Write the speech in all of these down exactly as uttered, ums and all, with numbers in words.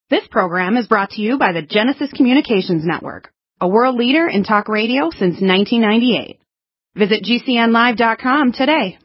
This program is brought to you by the Genesis Communications Network, a world leader in talk radio since nineteen ninety-eight. Visit G C N live dot com today.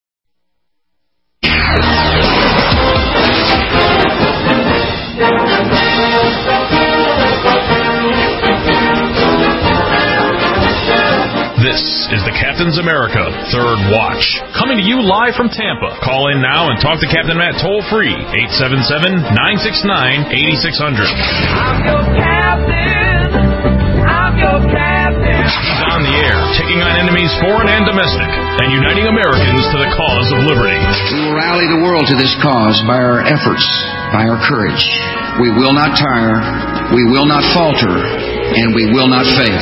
This is the Captain's America Third Watch, coming to you live from Tampa. Call in now and talk to Captain Matt toll-free, eight seven seven, nine six nine, eight six zero zero. I'm your captain. I'm your captain. He's on the air, taking on enemies foreign and domestic, and uniting Americans to the cause of liberty. We will rally the world to this cause by our efforts, by our courage. We will not tire, we will not falter, and we will not fail.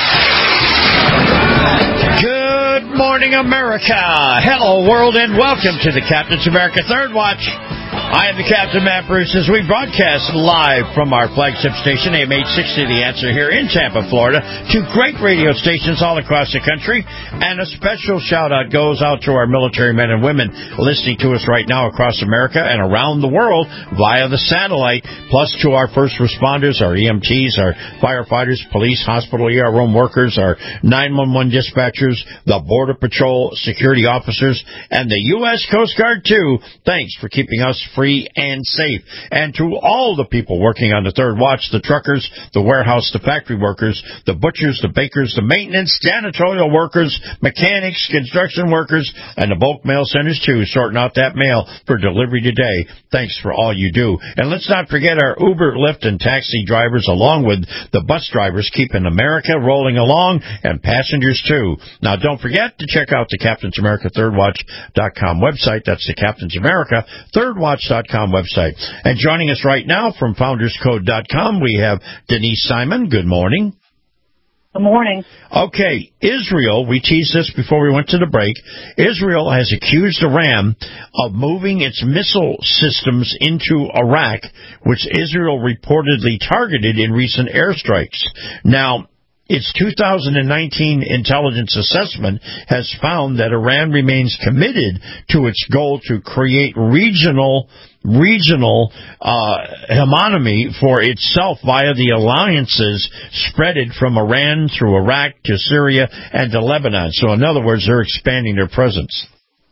Good morning, America. Hello, world, and welcome to the Captain's America Third Watch. I am the Captain, Matt Bruce, as we broadcast live from our flagship station, A M eight sixty, The Answer, here in Tampa, Florida, to great radio stations all across the country. And a special shout-out goes out to our military men and women listening to us right now across America and around the world via the satellite, plus to our first responders, our E M Ts, our firefighters, police, hospital, E R room workers, our nine one one dispatchers, the Border Patrol security officers, and the U S Coast Guard, too. Thanks for keeping us free and safe. And to all the people working on the Third Watch, the truckers, the warehouse, the factory workers, the butchers, the bakers, the maintenance, janitorial workers, mechanics, construction workers, and the bulk mail centers, too, sorting out that mail for delivery today. Thanks for all you do. And let's not forget our Uber, Lyft, and taxi drivers, along with the bus drivers, keeping America rolling along, and passengers, too. Now, don't forget to check out the Captain's America Third Watch dot com website. That's the Captain's America Third Watch dot com website. And joining us right now from Founders Code dot com, we have Denise Simon. Good morning. Good morning. Okay, Israel, we teased this before we went to the break. Israel has accused Iran of moving its missile systems into Iraq, which Israel reportedly targeted in recent airstrikes. Now, its two thousand nineteen intelligence assessment has found that Iran remains committed to its goal to create regional regional uh, hegemony for itself via the alliances spreaded from Iran through Iraq to Syria and to Lebanon. So, in other words, they're expanding their presence.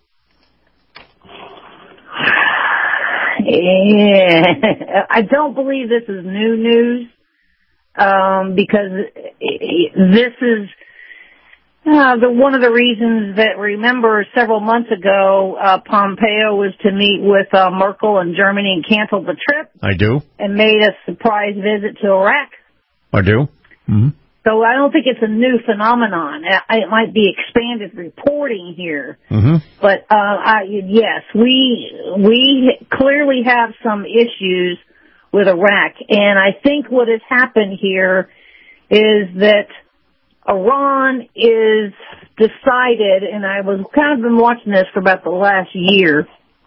Yeah, I don't believe this is new news. Um, because this is uh, the one of the reasons that, remember, several months ago, uh, Pompeo was to meet with uh, Merkel in Germany and canceled the trip. I do. And made a surprise visit to Iraq. I do. Mm-hmm. So I don't think it's a new phenomenon. It might be expanded reporting here. Mm-hmm. But, uh, I, yes, we we clearly have some issues with Iraq. And I think what has happened here is that Iran is decided, and I was kind of been watching this for about the last year,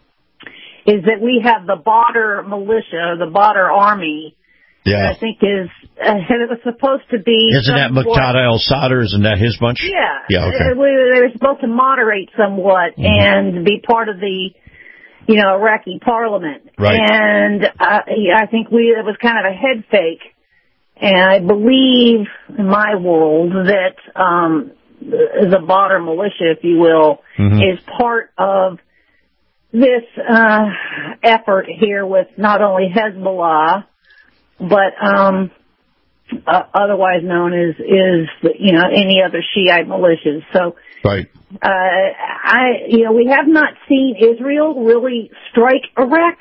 is that we have the Badr militia, the Badr army, yeah. I think is, uh, it was supposed to be... Isn't that Muqtada al-Sadr? Isn't that his bunch? Yeah. Yeah, okay. They were supposed to moderate somewhat mm-hmm. and be part of the you know, Iraqi parliament. Right. And uh, I think we it was kind of a head fake. And I believe in my world that um, the, the Badr militia, if you will, mm-hmm. is part of this uh, effort here with not only Hezbollah, but um, uh, otherwise known as, is, you know, any other Shiite militias. So, right. Uh, I, you know, we have not seen Israel really strike Iraq,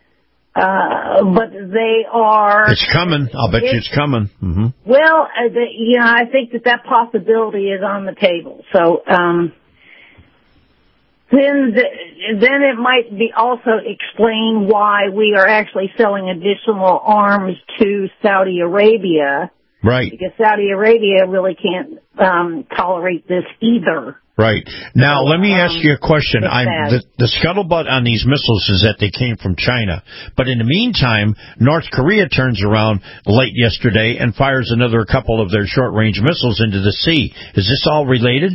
uh, but they are... It's coming. I'll bet you it's coming. Mm-hmm. Well, uh, the, you know, I think that that possibility is on the table. So, um, then, the, then it might be also explain why we are actually selling additional arms to Saudi Arabia. Right. Because Saudi Arabia really can't, um, tolerate this either. Right. Now, let me ask you a question. I'm, the, the scuttlebutt on these missiles is that they came from China. But in the meantime, North Korea turns around late yesterday and fires another couple of their short-range missiles into the sea. Is this all related?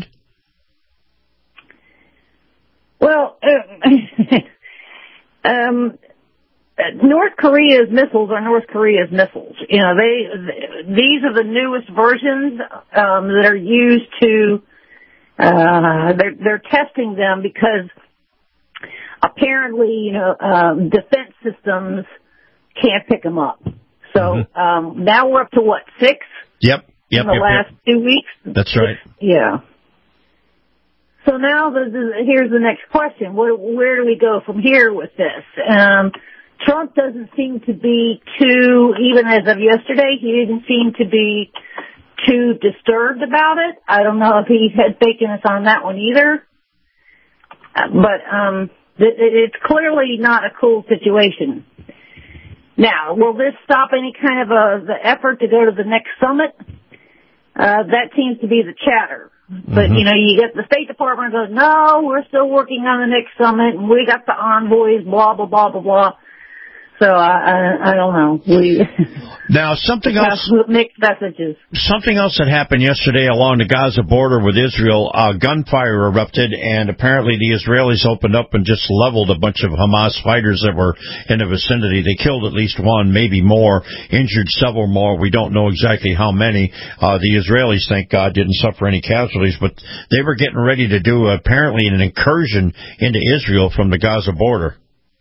Well, uh, um, North Korea's missiles are North Korea's missiles. You know, they, these are the newest versions, um, that are used to, uh, they're, they're testing them because apparently, you know, um, defense systems can't pick them up. So, mm-hmm. um, now we're up to what, six? Yep. Yep. In the yep, last yep. two weeks? That's right. Yeah. So now the, the, here's the next question. Where, where do we go from here with this? Um, Trump doesn't seem to be too, even as of yesterday, he didn't seem to be too disturbed about it. I don't know if he had fakeness on that one either. Uh, but um, it, it's clearly not a cool situation. Now, will this stop any kind of a, the effort to go to the next summit? Uh, that seems to be the chatter. But, mm-hmm. you know, you get the State Department goes, no, we're still working on the next summit, and we got the envoys, blah, blah, blah, blah, blah. So, I, I, I don't know. We now, something else. Mixed messages. Something else that happened yesterday along the Gaza border with Israel, uh, gunfire erupted, and apparently the Israelis opened up and just leveled a bunch of Hamas fighters that were in the vicinity. They killed at least one, maybe more, injured several more. We don't know exactly how many. Uh, the Israelis, thank God, didn't suffer any casualties, but they were getting ready to do, apparently, an incursion into Israel from the Gaza border.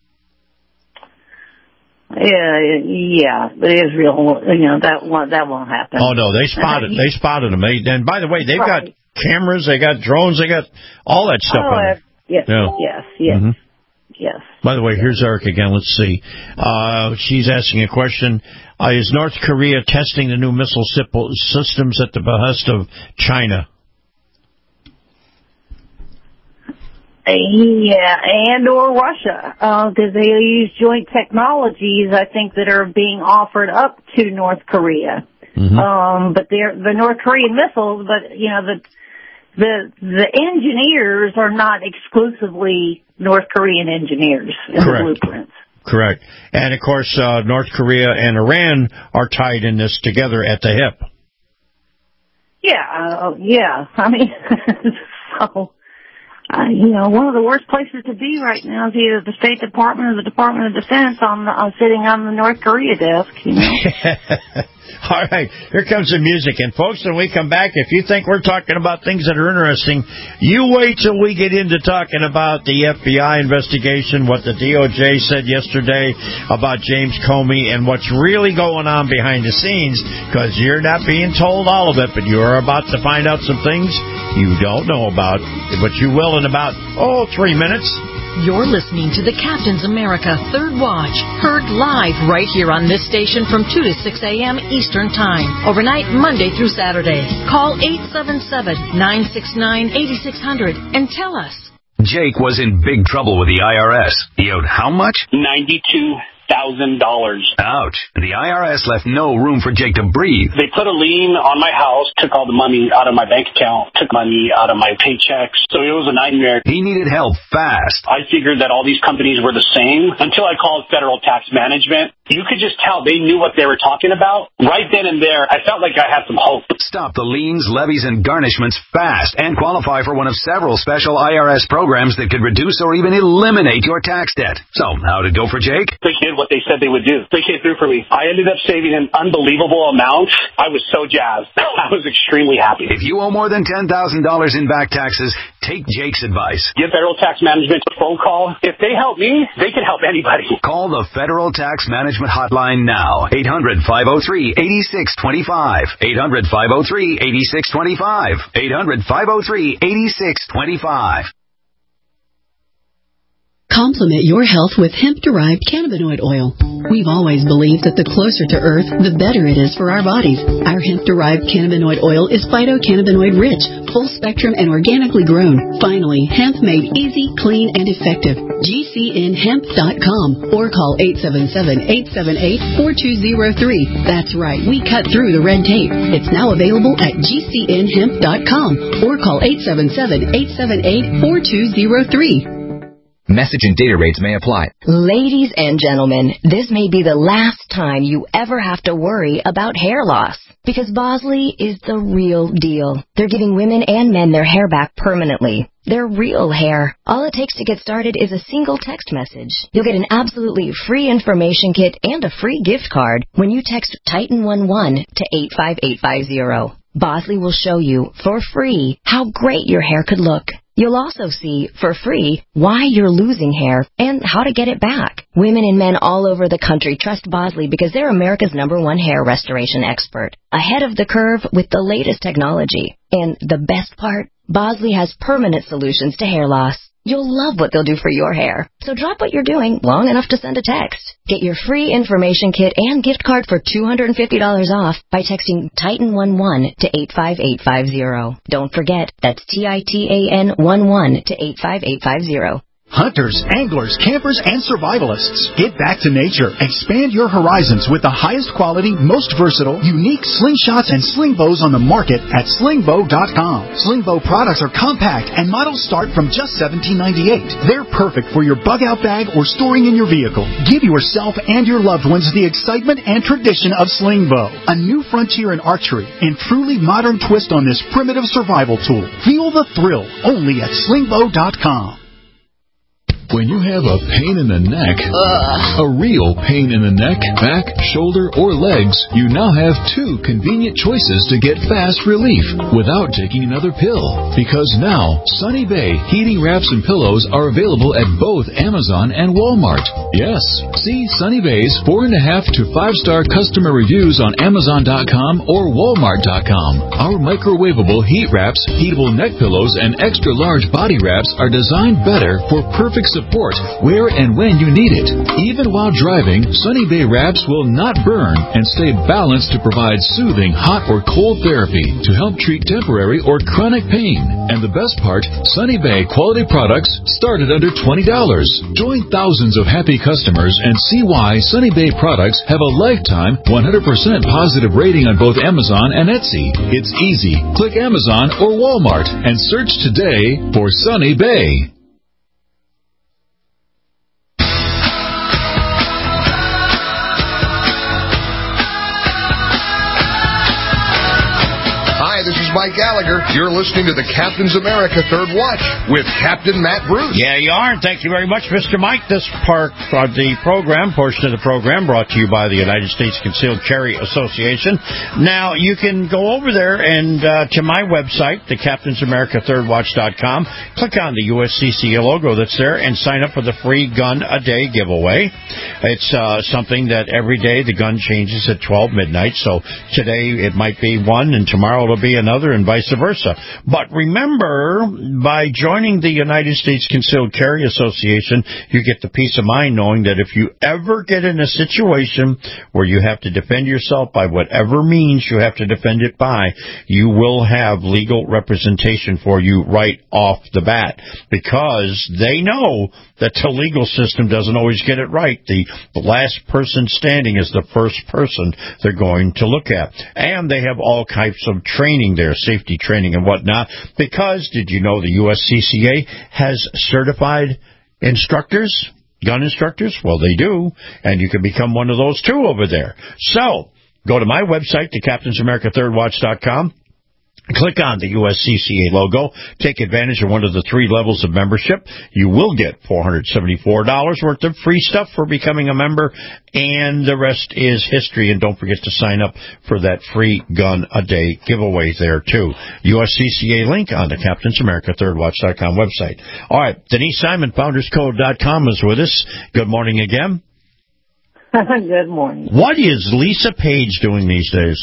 Yeah, yeah, but Israel, you know, that won't, that won't happen. Oh no, they spotted, they spotted them. They, and by the way, they've right. got cameras, they got drones, they got all that stuff oh, on them. Yes, yeah. yes, yes, mm-hmm. yes. By the way, here's Eric again. Let's see. Uh, she's asking a question. Uh, is North Korea testing the new missile systems at the behest of China? Yeah, and or Russia, because uh, they use joint technologies, I think, that are being offered up to North Korea. Mm-hmm. Um, but they're the North Korean missiles, but, you know, the, the, the engineers are not exclusively North Korean engineers in Correct. the blueprints. Correct. And, of course, uh, North Korea and Iran are tied in this together at the hip. Yeah, uh, yeah. I mean, so... Uh, you know, one of the worst places to be right now is either the State Department or the Department of Defense on the, uh, sitting on the North Korea desk, you know. All right, here comes the music. And, folks, when we come back, if you think we're talking about things that are interesting, you wait till we get into talking about the F B I investigation, what the D O J said yesterday about James Comey, and what's really going on behind the scenes, because you're not being told all of it, but you're about to find out some things you don't know about, but you will in about, oh, three minutes. You're listening to the Captain's America Third Watch, heard live right here on this station from two to six a.m. Eastern Time, overnight Monday through Saturday. Call eight seven seven, nine six nine, eight six zero zero and tell us. Jake was in big trouble with the I R S. He owed how much? ninety-two thousand dollars. Ouch. The I R S left no room for Jake to breathe. They put a lien on my house, took all the money out of my bank account, took money out of my paychecks. So it was a nightmare. He needed help fast. I figured that all these companies were the same until I called Federal Tax Management. You could just tell they knew what they were talking about. Right then and there, I felt like I had some hope. Stop the liens, levies, and garnishments fast and qualify for one of several special I R S programs that could reduce or even eliminate your tax debt. So, how'd it go for Jake? They did what they said they would do. They came through for me. I ended up saving an unbelievable amount. I was so jazzed. I was extremely happy. If you owe more than ten thousand dollars in back taxes, take Jake's advice. Give Federal Tax Management a phone call. If they help me, they can help anybody. Call the Federal Tax Management Hotline now. eight hundred, five oh three, eight six two five. eight hundred, five oh three, eight six two five. eight hundred, five oh three, eight six two five. Complement your health with hemp-derived cannabinoid oil. We've always believed that the closer to Earth, the better it is for our bodies. Our hemp-derived cannabinoid oil is phytocannabinoid-rich, full-spectrum, and organically grown. Finally, hemp made easy, clean, and effective. G C N hemp dot com or call eight seven seven, eight seven eight, four two zero three. That's right, we cut through the red tape. It's now available at G C N hemp dot com or call eight seven seven, eight seven eight, four two zero three. Message and data rates may apply. Ladies and gentlemen, this may be the last time you ever have to worry about hair loss. Because Bosley is the real deal. They're giving women and men their hair back permanently. They're real hair. All it takes to get started is a single text message. You'll get an absolutely free information kit and a free gift card when you text Titan eleven to eight five eight five zero. Bosley will show you, for free, how great your hair could look. You'll also see, for free, why you're losing hair and how to get it back. Women and men all over the country trust Bosley because they're America's number one hair restoration expert. Ahead of the curve with the latest technology. And the best part? Bosley has permanent solutions to hair loss. You'll love what they'll do for your hair. So drop what you're doing long enough to send a text. Get your free information kit and gift card for two hundred fifty dollars off by texting Titan eleven to eight five eight five zero. Don't forget, that's T I T A N eleven to eight five eight five zero. Hunters, anglers, campers, and survivalists. Get back to nature. Expand your horizons with the highest quality, most versatile, unique slingshots and sling bows on the market at sling bow dot com. Sling bow products are compact and models start from just seventeen ninety-eight. They're perfect for your bug-out bag or storing in your vehicle. Give yourself and your loved ones the excitement and tradition of sling bow. A new frontier in archery and truly modern twist on this primitive survival tool. Feel the thrill only at sling bow dot com. When you have a pain in the neck, Ugh. a real pain in the neck, back, shoulder, or legs, you now have two convenient choices to get fast relief without taking another pill. Because now, Sunny Bay heating wraps and pillows are available at both Amazon and Walmart. Yes, see Sunny Bay's four and a half to five star customer reviews on Amazon dot com or Walmart dot com. Our microwavable heat wraps, heatable neck pillows, and extra large body wraps are designed better for perfect support where and when you need it. Even while driving, Sunny Bay wraps will not burn and stay balanced to provide soothing hot or cold therapy to help treat temporary or chronic pain. And the best part, Sunny Bay quality products start at under twenty dollars. Join thousands of happy customers and see why Sunny Bay products have a lifetime one hundred percent positive rating on both Amazon and Etsy. It's easy. Click Amazon or Walmart and search today for Sunny Bay. This is Mike Gallagher. You're listening to the Captain's America Third Watch with Captain Matt Bruce. Yeah, you are, and thank you very much, Mister Mike. This part of the program, portion of the program, brought to you by the United States Concealed Carry Association. Now, you can go over there and uh, to my website, the Captain's America Third Watch dot com, click on the U S C C A logo that's there, and sign up for the free gun a day giveaway. It's uh, something that every day the gun changes at twelve midnight, so today it might be one, and tomorrow it'll be another, and vice versa. But remember, by joining the United States Concealed Carry Association, you get the peace of mind knowing that if you ever get in a situation where you have to defend yourself by whatever means you have to defend it by, you will have legal representation for you right off the bat, because they know that the legal system doesn't always get it right. The, the last person standing is the first person they're going to look at. And they have all types of training there, safety training and whatnot, because did you know the U S C C A has certified instructors, gun instructors? Well, they do, and you can become one of those too over there. So, go to my website, the Captain's America Third Watch dot com. Click on the U S C C A logo. Take advantage of one of the three levels of membership. You will get four hundred seventy-four dollars worth of free stuff for becoming a member, and the rest is history. And don't forget to sign up for that free gun a day giveaway there, too. U S C C A link on the Captain's America Third Watch dot com website. All right, Denise Simon, Founders Code dot com is with us. Good morning again. Good morning. What is Lisa Page doing these days?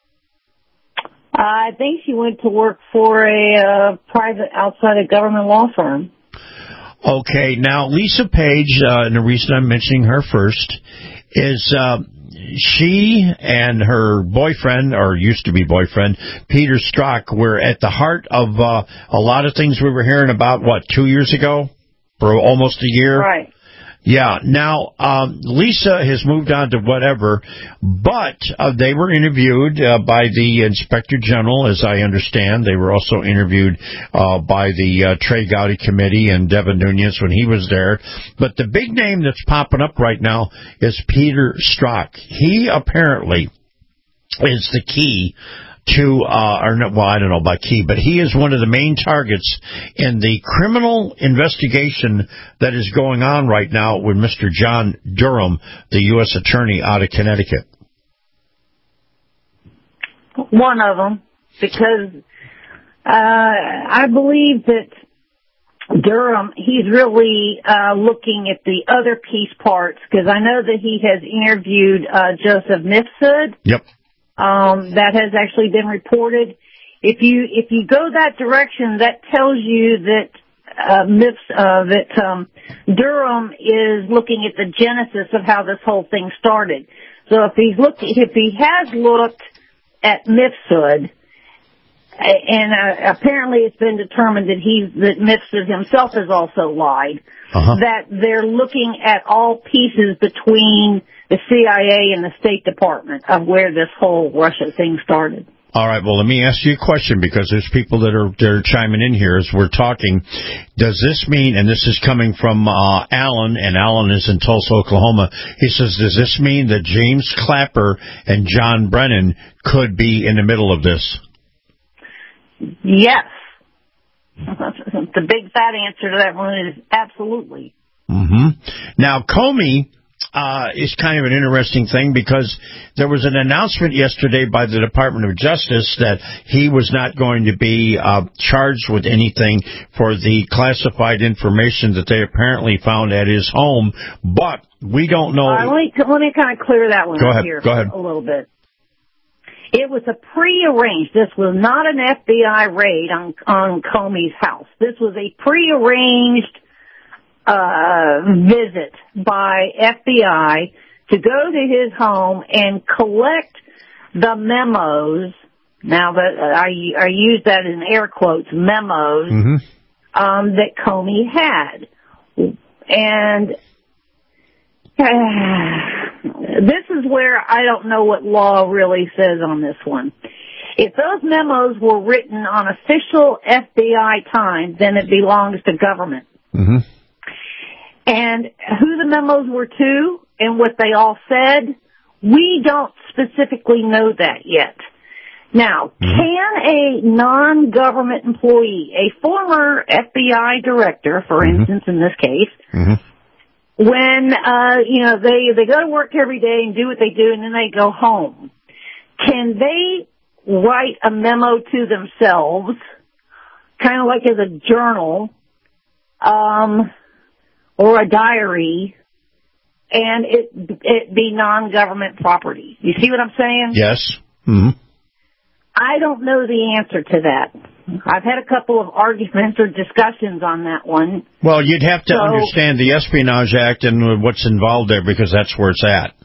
I think she went to work for a uh, private outside of government law firm. Okay, now Lisa Page, uh, and the reason I'm mentioning her first is uh, she and her boyfriend, or used to be boyfriend, Peter Strzok, were at the heart of uh, a lot of things we were hearing about, what, two years ago? For almost a year? Right. Yeah. Now, um, Lisa has moved on to whatever, but uh, they were interviewed uh, by the Inspector General, as I understand. They were also interviewed uh, by the uh, Trey Gowdy Committee and Devin Nunes when he was there. But the big name that's popping up right now is Peter Strzok. He apparently is the key to, uh, or no, well, I don't know about key, but he is one of the main targets in the criminal investigation that is going on right now with Mister John Durham, the U S attorney out of Connecticut. One of them, because uh, I believe that Durham, he's really uh, looking at the other piece parts, because I know that he has interviewed uh, Joseph Mifsud. Yep. Um, that has actually been reported. If you if you go that direction, that tells you that uh, Mifs, uh, that um, Durham is looking at the genesis of how this whole thing started. So if he's looked, if he has looked at Mifsud, and uh, apparently it's been determined that he that Mifsud himself has also lied, uh-huh. that they're looking at all pieces between the C I A and the State Department of where this whole Russia thing started. All right, well, let me ask you a question, because there's people that are, that are chiming in here as we're talking. Does this mean, and this is coming from uh, Alan, and Alan is in Tulsa, Oklahoma, he says, does this mean that James Clapper and John Brennan could be in the middle of this? Yes. The big fat answer to that one is absolutely. Mm-hmm. Now, Comey uh, is kind of an interesting thing, because there was an announcement yesterday by the Department of Justice that he was not going to be uh, charged with anything for the classified information that they apparently found at his home, but we don't know. Uh, let me, let me kind of clear that one Go up ahead. here Go ahead. a little bit. It was a pre-arranged. This was not an F B I raid on on Comey's house. This was a pre-arranged uh visit by F B I to go to his home and collect the memos. Now that uh, I I use that in air quotes, memos mm-hmm. um, that Comey had, and. Uh, this is where I don't know what law really says on this one. If those memos were written on official F B I time, then it belongs to government. Mm-hmm. And who the memos were to and what they all said, we don't specifically know that yet. Now, mm-hmm. can a non-government employee, a former F B I director, for mm-hmm. instance, in this case, mm-hmm. when, uh, you know, they, they go to work every day and do what they do and then they go home, can they write a memo to themselves, kind of like as a journal, um, or a diary, and it, it be non-government property? You see what I'm saying? Yes. Mm-hmm. I don't know the answer to that. I've had a couple of arguments or discussions on that one. Well, you'd have to so, understand the Espionage Act and what's involved there, because that's where it's at.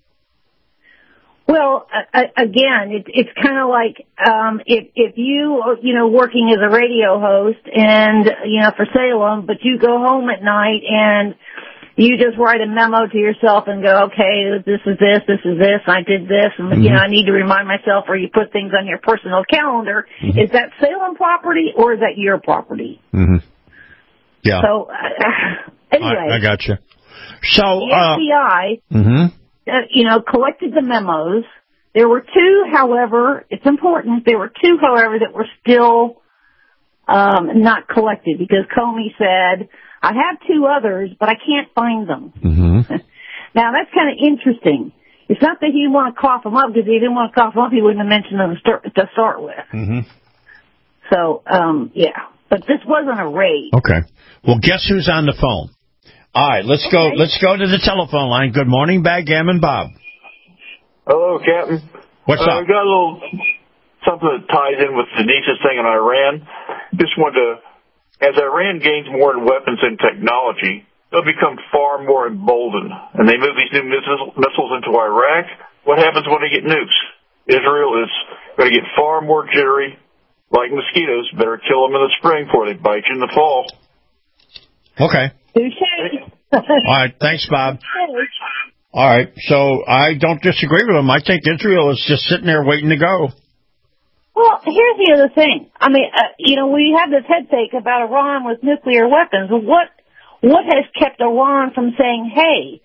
Well, uh, again, it, it's kind of like um, if if you you know working as a radio host and you know for Salem, but you go home at night and you just write a memo to yourself and go, okay, this is this, this is this, I did this, and, mm-hmm. you know, I need to remind myself, or you put things on your personal calendar. Mm-hmm. Is that Salem property or is that your property? Mm-hmm. Yeah. So, uh, anyway. I, I got you. So, the uh, F B I, mm-hmm. uh, you know, collected the memos. There were two, however, it's important, there were two, however, that were still um, not collected, because Comey said, I have two others, but I can't find them. Mm-hmm. Now, that's kind of interesting. It's not that he didn't want to cough them up, because if he didn't want to cough them up, he wouldn't have mentioned them to start, to start with. Mm-hmm. So, um, yeah. But this wasn't a raid. Okay. Well, guess who's on the phone? All right, let's okay. go Let's go to the telephone line. Good morning, Backgammon Bob. Hello, Captain. What's uh, up? I've got a little something that ties in with Denise's thing in Iran. Just wanted to... As Iran gains more in weapons and technology, they'll become far more emboldened. And they move these new missiles, missiles into Iraq. What happens when they get nukes? Israel is going to get far more jittery, like mosquitoes. Better kill them in the spring before they bite you in the fall. Okay. All right. Thanks, Bob. All right. So I don't disagree with him. I think Israel is just sitting there waiting to go. Well, here's the other thing. I mean, uh, you know, we have this head fake about Iran with nuclear weapons. What what has kept Iran from saying, hey,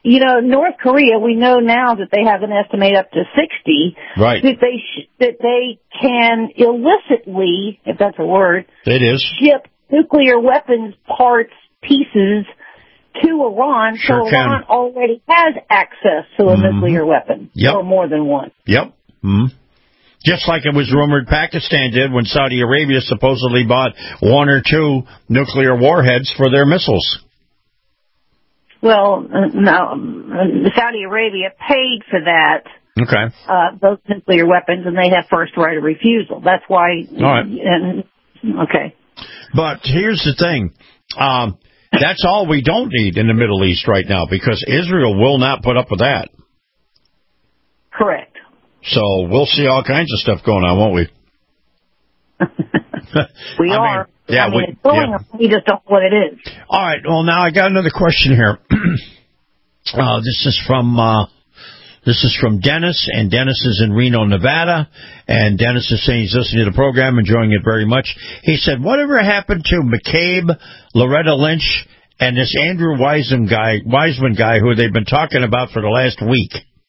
you know, North Korea, we know now that they have an estimate up to sixty. Right. That they sh- that they can illicitly, if that's a word, it is, ship nuclear weapons parts, pieces to Iran. Sure so can. Iran already has access to a Mm-hmm. nuclear weapon, Yep. or more than one. Yep. Mm-hmm. Just like it was rumored Pakistan did when Saudi Arabia supposedly bought one or two nuclear warheads for their missiles. Well, uh, no, uh, Saudi Arabia paid for that, Okay. uh, those nuclear weapons, and they have first right of refusal. That's why. All right. And, okay. But here's the thing. Um, that's all we don't need in the Middle East right now, because Israel will not put up with that. Correct. So we'll see all kinds of stuff going on, won't we? We I are. Mean, yeah, I mean, we, it's going yeah. on. We just don't know what it is. All right. Well, now I got another question here. uh, this is from uh, this is from Dennis, and Dennis is in Reno, Nevada. And Dennis is saying he's listening to the program, enjoying it very much. He said, "Whatever happened to McCabe, Loretta Lynch, and this Andrew Wiseman guy, Wiseman guy, who they've been talking about for the last week?"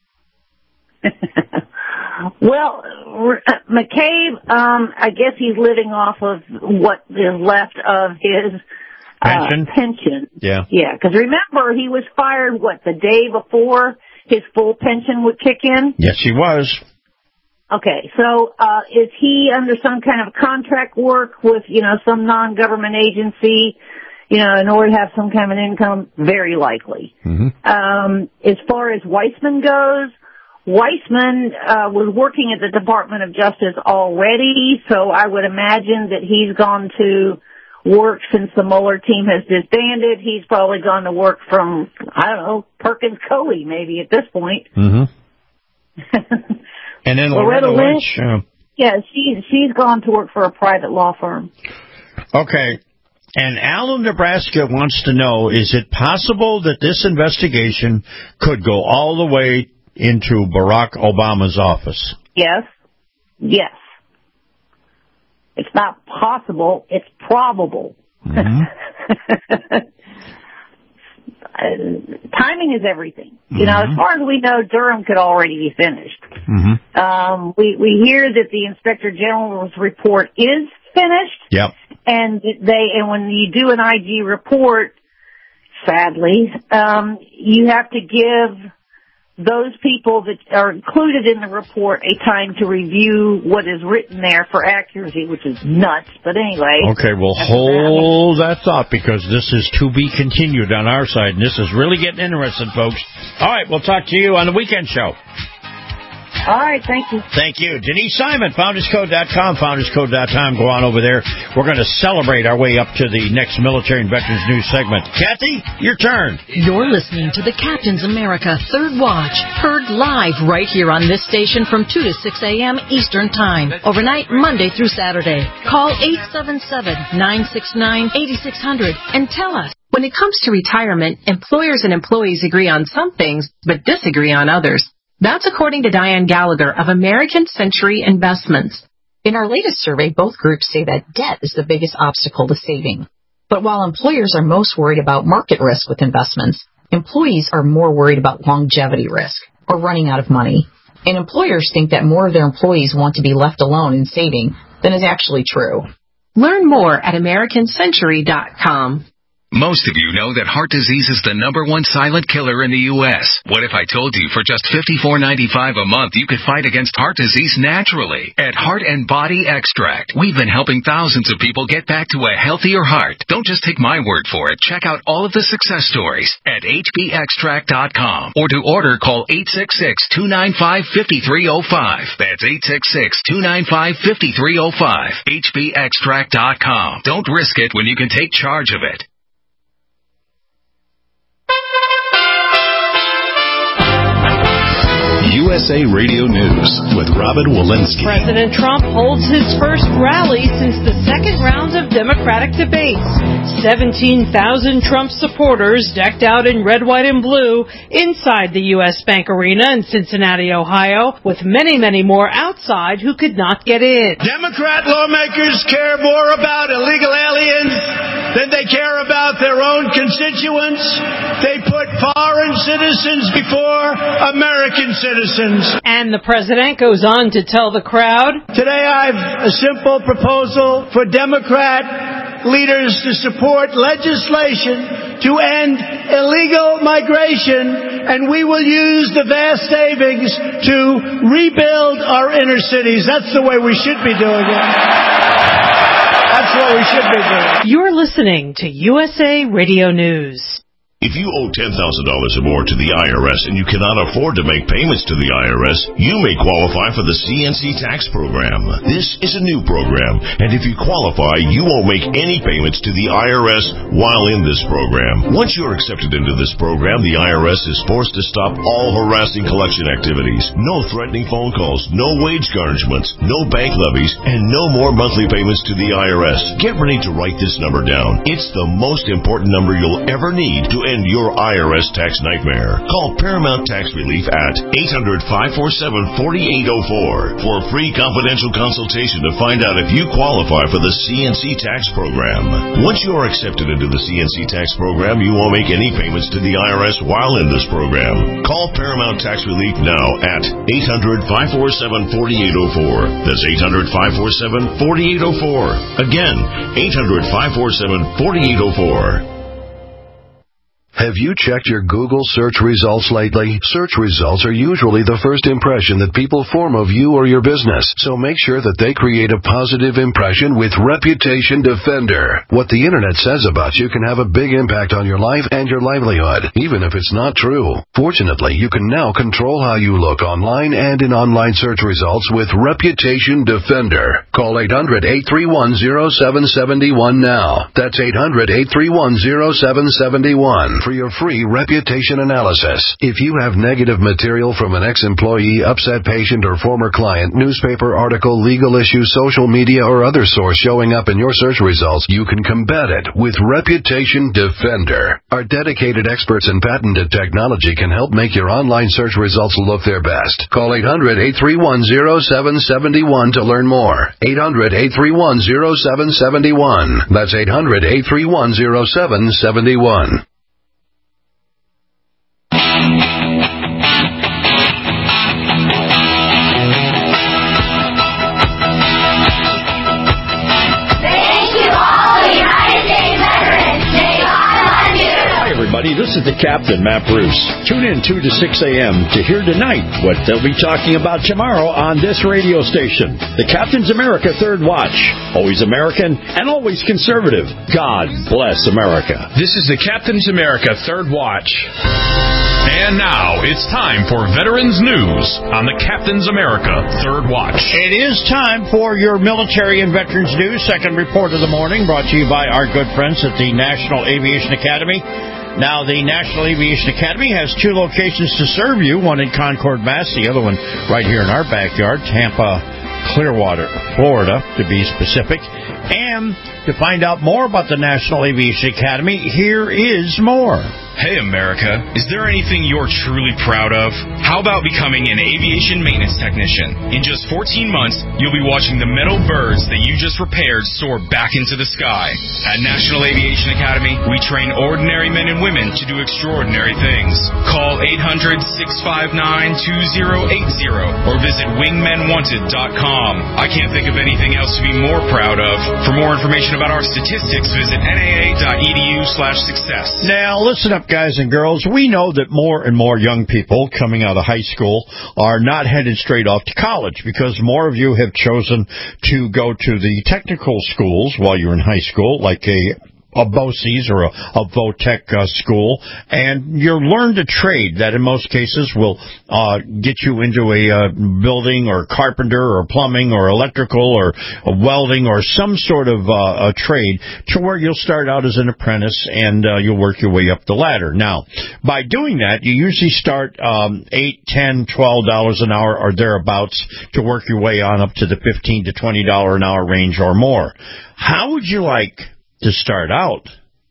Well, McCabe, um, I guess he's living off of what is left of his uh, pension. pension. Yeah. Yeah, because remember, he was fired, what, the day before his full pension would kick in? Yes, he was. Okay, so uh, is he under some kind of contract work with, you know, some non-government agency, you know, in order to have some kind of an income? Very likely. Mm-hmm. Um, as far as Weissman goes, Weissman uh, was working at the Department of Justice already, so I would imagine that he's gone to work since the Mueller team has disbanded. He's probably gone to work from, I don't know, Perkins Coie maybe at this point. Mm-hmm. And then Loretta, Loretta Lynch. Lynch uh, yeah, she's she's gone to work for a private law firm. Okay. And Allen, Nebraska wants to know, is it possible that this investigation could go all the way into Barack Obama's office? Yes. Yes. It's not possible. It's probable. Mm-hmm. uh, timing is everything. You know, as far as we know, Durham could already be finished. Mm-hmm. Um, we, we hear that the Inspector General's report is finished. Yep. And they, and when you do an I G report, sadly, um, you have to give those people that are included in the report a time to review what is written there for accuracy, which is nuts. But anyway. Okay, well, hold that thought, because this is to be continued on our side, and this is really getting interesting, folks. All right, we'll talk to you on the weekend show. All right, thank you. Thank you. Denise Simon, founders code dot com, founders code dot com. Go on over there. We're going to celebrate our way up to the next Military and Veterans News segment. Kathy, your turn. You're listening to the Captain's America Third Watch, heard live right here on this station from two to six a.m. Eastern Time, overnight Monday through Saturday. Call eight seven seven, nine six nine, eight six zero zero and tell us. When it comes to retirement, employers and employees agree on some things, but disagree on others. That's according to Diane Gallagher of American Century Investments. In our latest survey, both groups say that debt is the biggest obstacle to saving. But while employers are most worried about market risk with investments, employees are more worried about longevity risk or running out of money. And employers think that more of their employees want to be left alone in saving than is actually true. Learn more at American Century dot com. Most of you know that heart disease is the number one silent killer in the U S What if I told you for just fifty-four ninety-five a month you could fight against heart disease naturally? At Heart and Body Extract, we've been helping thousands of people get back to a healthier heart. Don't just take my word for it. Check out all of the success stories at H B extract dot com. Or to order, call eight six six, two nine five, five three zero five. That's eight six six, two nine five, five three zero five. H B extract dot com. Don't risk it when you can take charge of it. U S A Radio News with Robin Walensky. President Trump holds his first rally since the second round of Democratic debates. seventeen thousand Trump supporters decked out in red, white, and blue inside the U S Bank Arena in Cincinnati, Ohio, with many, many more outside who could not get in. Democrat lawmakers care more about illegal aliens than they care about their own constituents. They put foreign citizens before American citizens. And the president goes on to tell the crowd, today I have a simple proposal for Democrat leaders to support legislation to end illegal migration, and we will use the vast savings to rebuild our inner cities. That's the way we should be doing it. That's what we should be doing. You're listening to U S A Radio News. If you owe ten thousand dollars or more to the I R S and you cannot afford to make payments to the I R S, you may qualify for the C N C tax program. This is a new program, and if you qualify, you won't make any payments to the I R S while in this program. Once you're accepted into this program, the I R S is forced to stop all harassing collection activities. No threatening phone calls, no wage garnishments, no bank levies, and no more monthly payments to the I R S. Get ready to write this number down. It's the most important number you'll ever need to end your I R S tax nightmare. Call Paramount Tax Relief at eight hundred, five four seven, four eight zero four for a free confidential consultation to find out if you qualify for the C N C tax program. Once you are accepted into the C N C tax program, you won't make any payments to the I R S while in this program. Call Paramount Tax Relief now at eight hundred, five four seven, four eight zero four. That's eight hundred, five four seven, four eight zero four. Again, eight hundred, five four seven, four eight zero four. Have you checked your Google search results lately? Search results are usually the first impression that people form of you or your business, so make sure that they create a positive impression with Reputation Defender. What the internet says about you can have a big impact on your life and your livelihood, even if it's not true. Fortunately, you can now control how you look online and in online search results with Reputation Defender. Call eight hundred, eight three one, zero seven seven one now. That's eight hundred, eight three one, zero seven seven one. For your free reputation analysis. If you have negative material from an ex-employee, upset patient, or former client, newspaper article, legal issue, social media, or other source showing up in your search results, you can combat it with Reputation Defender. Our dedicated experts in patented technology can help make your online search results look their best. Call eight hundred, eight three one, zero seven seven one to learn more. eight hundred, eight three one, zero seven seven one. That's eight hundred, eight three one, zero seven seven one. This is the Captain, Matt Bruce. Tune in two to six a.m. to hear tonight what they'll be talking about tomorrow on this radio station. The Captain's America Third Watch. Always American and always conservative. God bless America. This is the Captain's America Third Watch. And now it's time for Veterans News on the Captain's America Third Watch. It is time for your military and veterans news. Second report of the morning brought to you by our good friends at the National Aviation Academy. Now, the National Aviation Academy has two locations to serve you, one in Concord, Mass., the other one right here in our backyard, Tampa, Clearwater, Florida, to be specific. And to find out more about the National Aviation Academy, here is more. Hey, America, is there anything you're truly proud of? How about becoming an aviation maintenance technician? In just fourteen months, you'll be watching the metal birds that you just repaired soar back into the sky. At National Aviation Academy, we train ordinary men and women to do extraordinary things. Call eight hundred, six five nine, two zero eight zero or visit wingmen wanted dot com. I can't think of anything else to be more proud of. For more information about our statistics, visit N A A dot E D U slash success. Now, listen up, guys and girls. We know that more and more young people coming out of high school are not headed straight off to college because more of you have chosen to go to the technical schools while you're in high school, like a a BOCES or a, a VOTEC uh, school, and you'll learn to trade that in most cases will uh, get you into a uh, building or carpenter or plumbing or electrical or a welding or some sort of uh, a trade to where you'll start out as an apprentice and uh, you'll work your way up the ladder. Now, by doing that, you usually start um, eight, ten, twelve dollars an hour or thereabouts to work your way on up to the fifteen to twenty dollars an hour range or more. How would you like to start out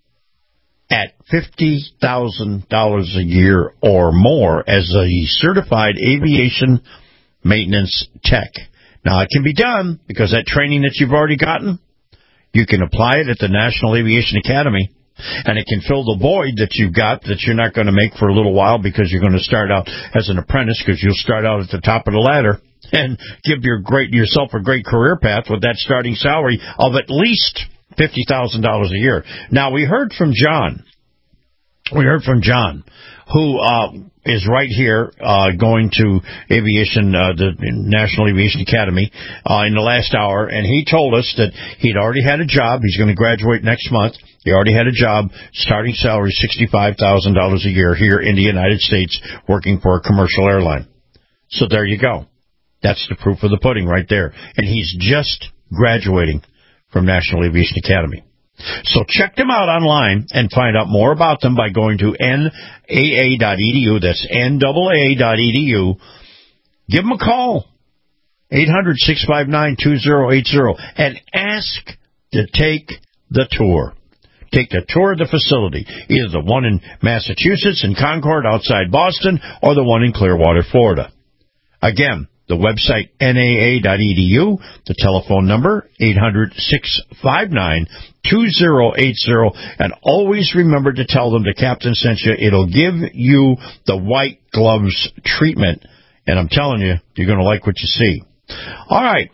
at fifty thousand dollars a year or more as a certified aviation maintenance tech? Now, it can be done because that training that you've already gotten, you can apply it at the National Aviation Academy, and it can fill the void that you've got that you're not going to make for a little while because you're going to start out as an apprentice because you'll start out at the top of the ladder and give your great yourself a great career path with that starting salary of at least fifty thousand dollars a year. Now, we heard from John. We heard from John, who uh, is right here uh, going to aviation, uh, the National Aviation Academy uh, in the last hour, and he told us that he'd already had a job. He's going to graduate next month. He already had a job, starting salary sixty-five thousand dollars a year here in the United States, working for a commercial airline. So there you go. That's the proof of the pudding right there. And he's just graduating from National Aviation Academy. So check them out online and find out more about them by going to N A A dot E D U. That's N A A dot E D U. Give them a call, eight hundred, six five nine, two zero eight zero, and ask to take the tour. Take the tour of the facility, either the one in Massachusetts in Concord outside Boston or the one in Clearwater, Florida. Again, the website, N A A dot E D U, the telephone number, eight hundred, six five nine, two zero eight zero, and always remember to tell them the captain sent you. It'll give you the white gloves treatment, and I'm telling you, you're going to like what you see. All right.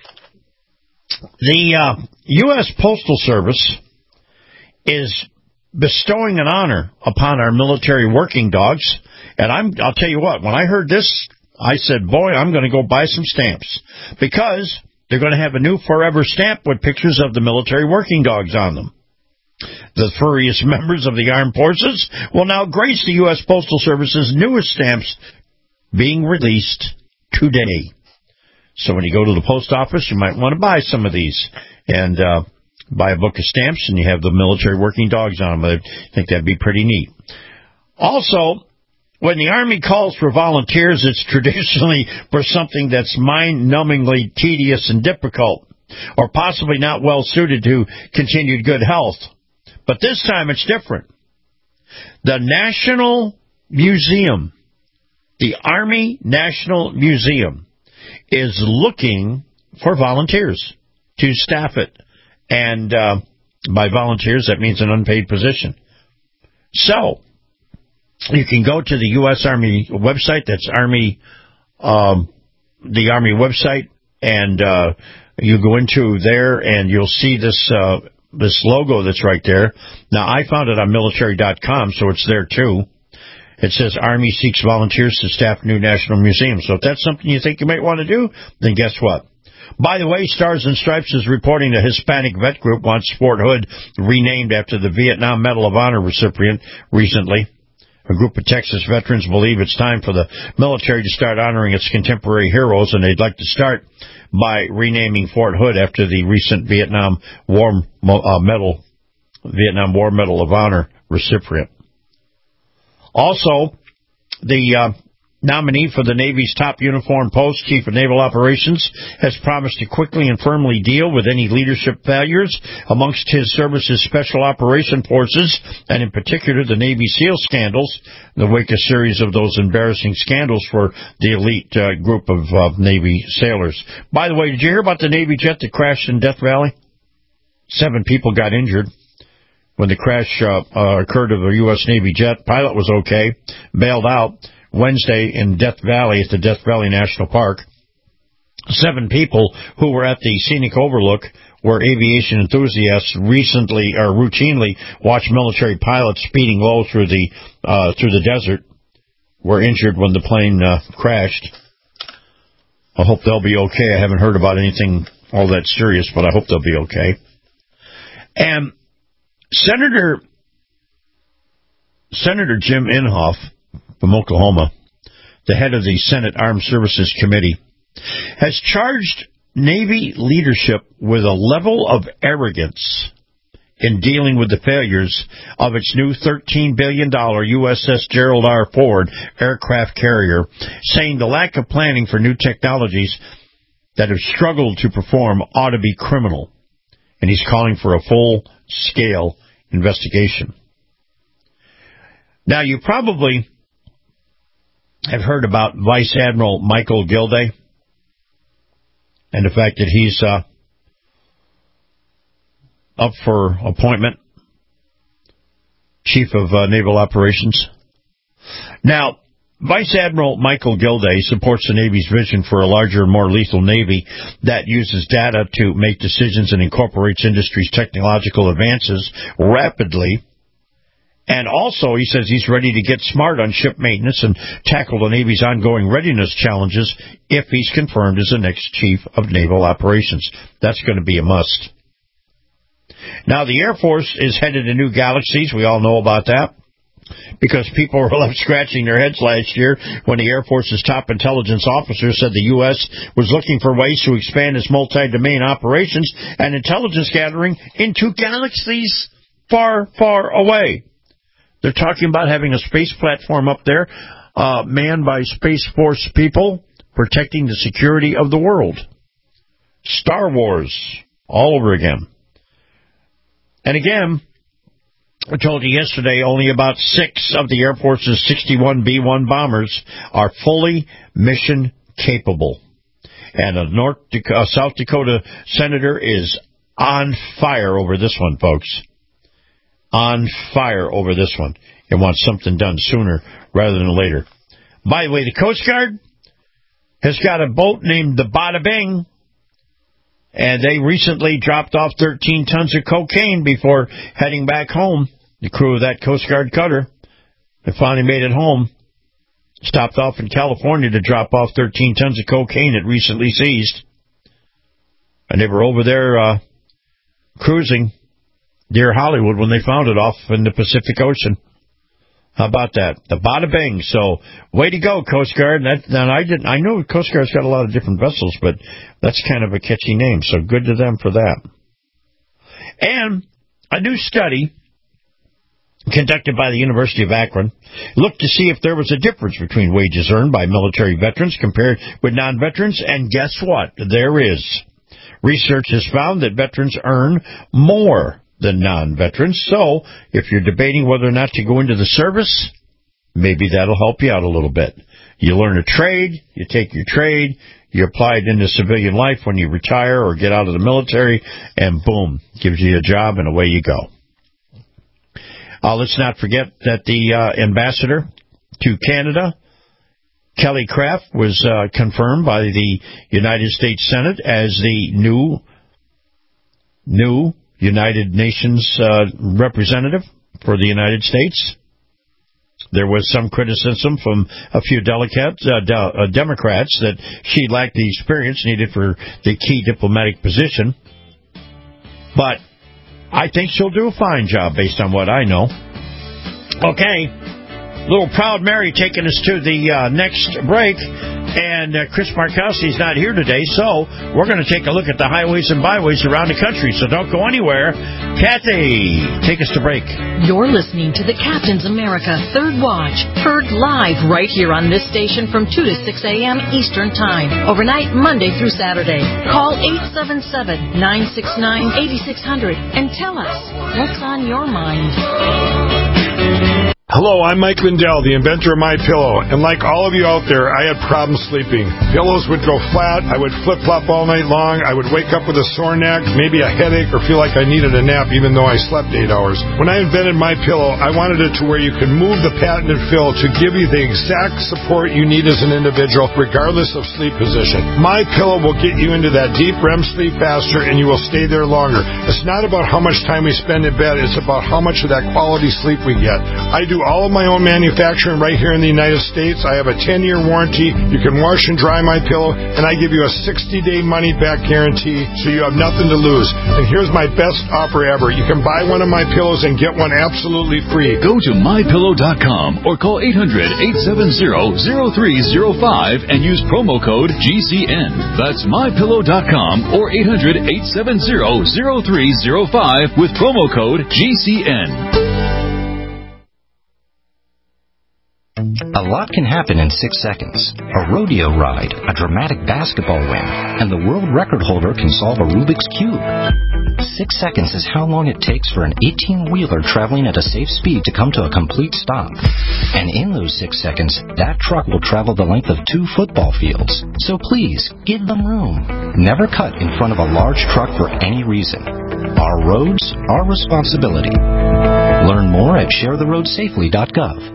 The uh, U S Postal Service is bestowing an honor upon our military working dogs, and I'm, I'll tell you what, when I heard this, I said, boy, I'm going to go buy some stamps because they're going to have a new forever stamp with pictures of the military working dogs on them. The furriest members of the armed forces will now grace the U S Postal Service's newest stamps being released today. So when you go to the post office, you might want to buy some of these and uh, buy a book of stamps, and you have the military working dogs on them. I think that'd be pretty neat. Also, when the Army calls for volunteers, it's traditionally for something that's mind-numbingly tedious and difficult, or possibly not well-suited to continued good health. But this time it's different. The National Museum, the Army National Museum, is looking for volunteers to staff it. And uh, by volunteers, that means an unpaid position. So you can go to the U S Army website. That's Army, um, the Army website, and uh, you go into there, and you'll see this uh, this logo that's right there. Now, I found it on military dot com, so it's there too. It says Army seeks volunteers to staff new National Museum. So if that's something you think you might want to do, then guess what? By the way, Stars and Stripes is reporting the Hispanic Vet Group wants Fort Hood renamed after the Vietnam Medal of Honor recipient recently. A group of Texas veterans believe it's time for the military to start honoring its contemporary heroes, and they'd like to start by renaming Fort Hood after the recent Vietnam War uh, Medal, Vietnam War Medal of Honor recipient. Also, the uh, nominee for the Navy's top uniform post, Chief of Naval Operations, has promised to quickly and firmly deal with any leadership failures amongst his service's Special Operation Forces, and in particular the Navy SEAL scandals, in the wake of a series of those embarrassing scandals for the elite uh, group of uh, Navy sailors. By the way, did you hear about the Navy jet that crashed in Death Valley? Seven people got injured when the crash uh, uh, occurred of a U S Navy jet. Pilot was okay, bailed out Wednesday in Death Valley at the Death Valley National Park. Seven people who were at the scenic overlook where aviation enthusiasts recently or routinely watch military pilots speeding low through the uh, through the desert were injured when the plane uh, crashed. I hope they'll be okay. I haven't heard about anything all that serious, but I hope they'll be okay. And Senator Senator Jim Inhofe from Oklahoma, the head of the Senate Armed Services Committee, has charged Navy leadership with a level of arrogance in dealing with the failures of its new thirteen billion dollars U S S Gerald R. Ford aircraft carrier, saying the lack of planning for new technologies that have struggled to perform ought to be criminal. And he's calling for a full-scale investigation. Now, you probably have heard about Vice Admiral Michael Gilday and the fact that he's uh, up for appointment, Chief of uh, Naval Operations. Now, Vice Admiral Michael Gilday supports the Navy's vision for a larger, more lethal Navy that uses data to make decisions and incorporates industry's technological advances rapidly. And also, he says he's ready to get smart on ship maintenance and tackle the Navy's ongoing readiness challenges if he's confirmed as the next Chief of Naval Operations. That's going to be a must. Now, the Air Force is headed to new galaxies. We all know about that, because people were left scratching their heads last year when the Air Force's top intelligence officer said the U S was looking for ways to expand its multi-domain operations and intelligence gathering into galaxies far, far away. They're talking about having a space platform up there uh, manned by Space Force people protecting the security of the world. Star Wars all over again. And again, I told you yesterday, only about six of the Air Force's sixty-one B one bombers are fully mission capable. And a North Dakota, South Dakota senator is on fire over this one, folks. On fire over this one. And wants something done sooner rather than later. By the way, the Coast Guard has got a boat named the Bada Bing, and they recently dropped off thirteen tons of cocaine before heading back home. The crew of that Coast Guard cutter, they finally made it home. Stopped off in California to drop off thirteen tons of cocaine it recently seized. And they were over there uh, cruising near Hollywood when they found it off in the Pacific Ocean. How about that? The Bada Bing. So, way to go, Coast Guard. That, and I didn't. I know Coast Guard's got a lot of different vessels, but that's kind of a catchy name. So, good to them for that. And a new study conducted by the University of Akron looked to see if there was a difference between wages earned by military veterans compared with non-veterans. And guess what? There is. Research has found that veterans earn more than non-veterans. So, if you're debating whether or not to go into the service, maybe that'll help you out a little bit. You learn a trade, you take your trade, you apply it into civilian life when you retire or get out of the military, and boom, gives you a job and away you go. Uh, let's not forget that the uh, ambassador to Canada, Kelly Craft, was uh, confirmed by the United States Senate as the new, new United Nations uh, representative for the United States. There was some criticism from a few delegates, uh, de- uh, Democrats that she lacked the experience needed for the key diplomatic position. But I think she'll do a fine job based on what I know. Okay, little Proud Mary taking us to the uh, next break. And uh, Chris Markowski's not here today, so we're going to take a look at the highways and byways around the country. So don't go anywhere. Kathy, take us to break. You're listening to the Captain's America Third Watch, heard live right here on this station from two to six a.m. Eastern Time, overnight Monday through Saturday. Call eight seven seven, nine six nine, eight six zero zero and tell us what's on your mind. Hello, I'm Mike Lindell, the inventor of MyPillow, and like all of you out there, I had problems sleeping. Pillows would go flat, I would flip-flop all night long, I would wake up with a sore neck, maybe a headache, or feel like I needed a nap even though I slept eight hours. When I invented MyPillow, I wanted it to where you could move the patented fill to give you the exact support you need as an individual, regardless of sleep position. MyPillow will get you into that deep R E M sleep faster, and you will stay there longer. It's not about how much time we spend in bed, it's about how much of that quality sleep we get. I do do all of my own manufacturing right here in the United States. I have a ten-year warranty. You can wash and dry my pillow, and I give you a sixty-day money-back guarantee, so you have nothing to lose. And here's my best offer ever. You can buy one of my pillows and get one absolutely free. Go to my pillow dot com or call eight hundred, eight seven zero, zero three zero five and use promo code G C N. That's my pillow dot com or eight hundred, eight seven zero, zero three zero five with promo code G C N. A lot can happen in six seconds. A rodeo ride, a dramatic basketball win, and the world record holder can solve a Rubik's Cube. Six seconds is how long it takes for an eighteen-wheeler traveling at a safe speed to come to a complete stop. And in those six seconds, that truck will travel the length of two football fields. So please, give them room. Never cut in front of a large truck for any reason. Our roads, our responsibility. Learn more at share the road safely dot gov.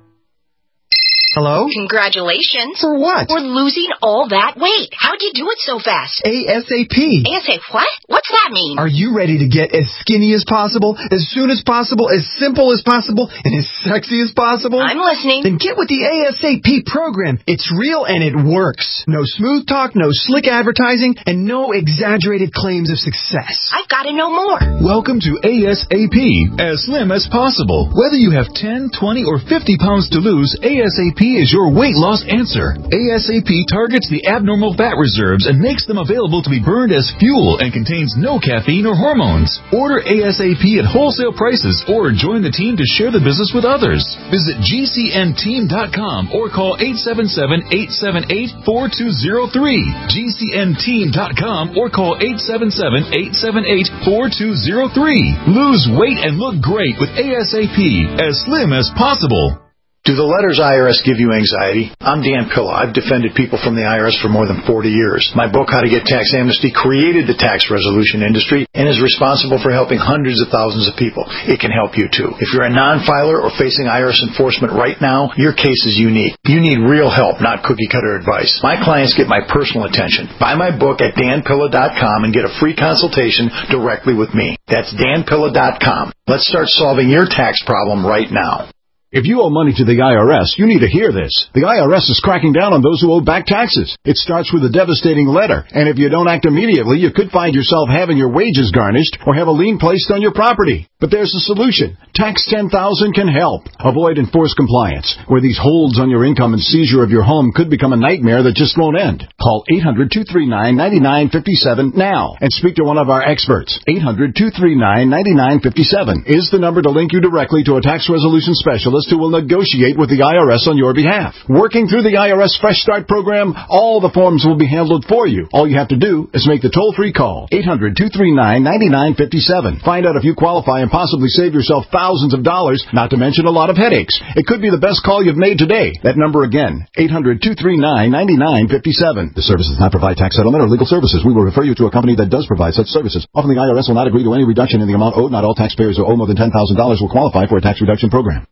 Hello? Congratulations. For what? For losing all that weight. How'd you do it so fast? ASAP. ASAP what? What's that mean? Are you ready to get as skinny as possible, as soon as possible, as simple as possible, and as sexy as possible? I'm listening. Then get with the ASAP program. It's real and it works. No smooth talk, no slick advertising, and no exaggerated claims of success. I've got to know more. Welcome to ASAP, as slim as possible. Whether you have ten, twenty, or fifty pounds to lose, ASAP is your weight loss answer. ASAP targets the abnormal fat reserves and makes them available to be burned as fuel and contains no caffeine or hormones. Order ASAP at wholesale prices or join the team to share the business with others. Visit G C N team dot com or call eight seven seven, eight seven eight, four two zero three. G C N team dot com or call eight seven seven, eight seven eight, four two zero three. Lose weight and look great with ASAP, as slim as possible. Do the letters I R S give you anxiety? I'm Dan Pilla. I've defended people from the I R S for more than forty years. My book, How to Get Tax Amnesty, created the tax resolution industry and is responsible for helping hundreds of thousands of people. It can help you too. If you're a non-filer or facing I R S enforcement right now, your case is unique. You need real help, not cookie-cutter advice. My clients get my personal attention. Buy my book at Dan Pilla dot com and get a free consultation directly with me. That's Dan Pilla dot com. Let's start solving your tax problem right now. If you owe money to the I R S, you need to hear this. The I R S is cracking down on those who owe back taxes. It starts with a devastating letter, and if you don't act immediately, you could find yourself having your wages garnished or have a lien placed on your property. But there's a solution. Tax ten thousand can help. Avoid enforced compliance, where these holds on your income and seizure of your home could become a nightmare that just won't end. Call eight hundred, two three nine, nine nine five seven now and speak to one of our experts. eight hundred, two three nine, nine nine five seven is the number to link you directly to a tax resolution specialist who will negotiate with the I R S on your behalf. Working through the I R S Fresh Start program, all the forms will be handled for you. All you have to do is make the toll-free call. eight hundred, two three nine, nine nine five seven. Find out if you qualify and possibly save yourself thousands of dollars, not to mention a lot of headaches. It could be the best call you've made today. That number again, eight hundred, two three nine, nine nine five seven. The service does not provide tax settlement or legal services. We will refer you to a company that does provide such services. Often the I R S will not agree to any reduction in the amount owed. Not all taxpayers who owe more than ten thousand dollars will qualify for a tax reduction program.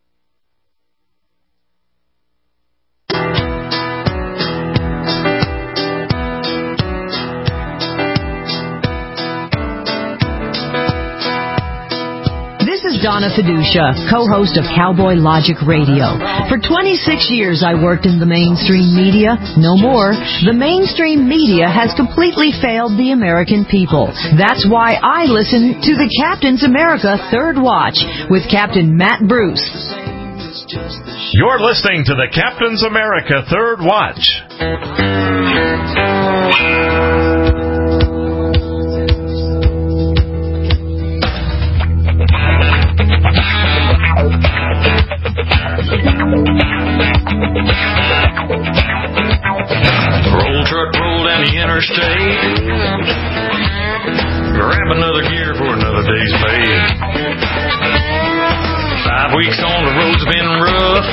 Donna Fiducia, co-host of Cowboy Logic Radio. For twenty-six years I worked in the mainstream media. No more. The mainstream media has completely failed the American people. That's why I listen to the Captain's America Third Watch with Captain Matt Bruce. You're listening to the Captain's America Third Watch. Roll truck, roll down the interstate. Grab another gear for another day's pay. Five weeks on the road's been rough.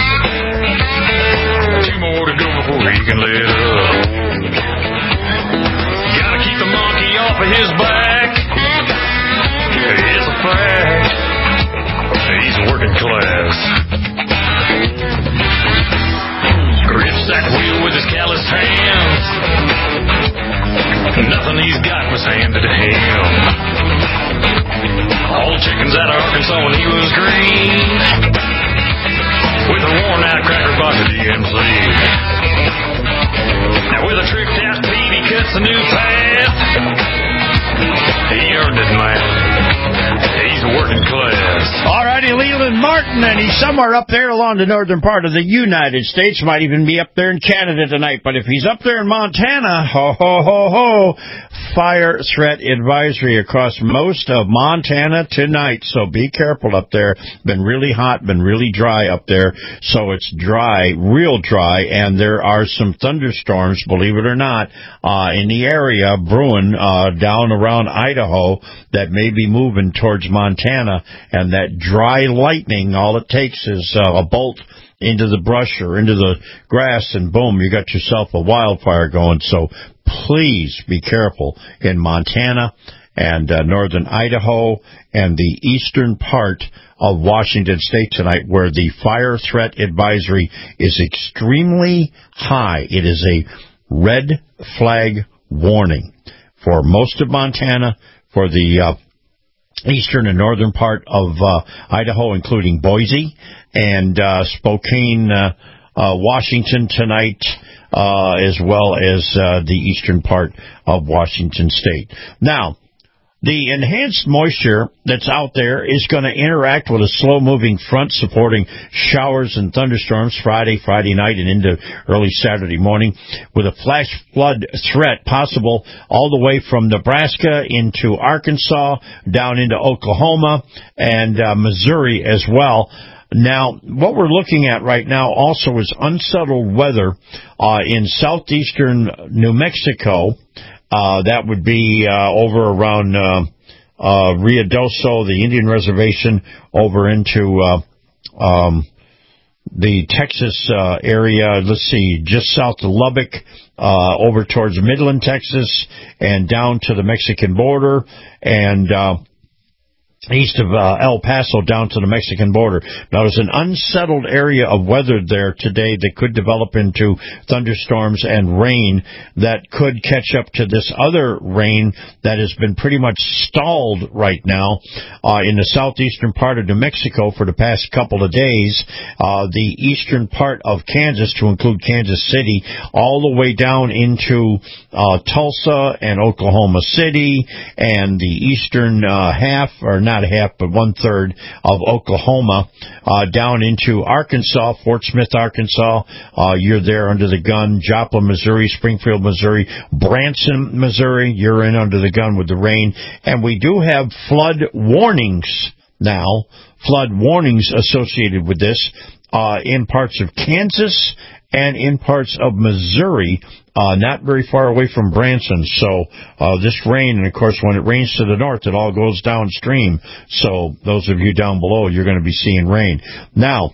Two more to go before he can let up. Gotta keep the monkey off of his back. It's a fact. He's working class. Grips that wheel with his calloused hands. Nothing he's got was handed to him. All chickens out of Arkansas when he was green. worn out cracker box at G M C. Now with a trick test speed, he cuts a new path. He earned it, man. He's working class. All righty, Leland Martin, and he's somewhere up there along the northern part of the United States. Might even be up there in Canada tonight. But if he's up there in Montana, ho, ho, ho, ho, fire threat advisory across most of Montana tonight. So be careful up there. Been really hot, been really dry up there. So it's dry, real dry, and there are some thunderstorms, believe it or not, uh, in the area brewing uh, down around Idaho that may be moving towards Montana. And that dry lightning, all it takes is uh, a bolt into the brush or into the grass, and boom, you got yourself a wildfire going. So please be careful in Montana and uh, northern Idaho and the eastern part of Washington State tonight, where the fire threat advisory is extremely high. It is a red flag warning for most of Montana, for the uh, eastern and northern part of uh, Idaho, including Boise and uh, Spokane, uh, uh, Washington tonight, uh, as well as uh, the eastern part of Washington State. Now, the enhanced moisture that's out there is going to interact with a slow-moving front supporting showers and thunderstorms Friday, Friday night, and into early Saturday morning, with a flash flood threat possible all the way from Nebraska into Arkansas, down into Oklahoma, and uh, Missouri as well. Now, what we're looking at right now also is unsettled weather uh, in southeastern New Mexico. Uh, that would be uh, over around uh, uh, Ruidoso, the Indian Reservation, over into uh, um, the Texas uh, area. Let's see, just south of Lubbock, uh, over towards Midland, Texas, and down to the Mexican border, and uh, east of uh, El Paso down to the Mexican border. Now, there's an unsettled area of weather there today that could develop into thunderstorms and rain that could catch up to this other rain that has been pretty much stalled right now uh, in the southeastern part of New Mexico for the past couple of days. Uh, the eastern part of Kansas, to include Kansas City, all the way down into uh, Tulsa and Oklahoma City, and the eastern uh, half, or not Not a half, but one-third of Oklahoma, uh, down into Arkansas, Fort Smith, Arkansas. Uh, you're there under the gun. Joplin, Missouri, Springfield, Missouri, Branson, Missouri. You're in under the gun with the rain. And we do have flood warnings now, flood warnings associated with this uh, in parts of Kansas and in parts of Missouri, uh, not very far away from Branson. So uh, this rain, and of course when it rains to the north, it all goes downstream. So those of you down below, you're going to be seeing rain. Now,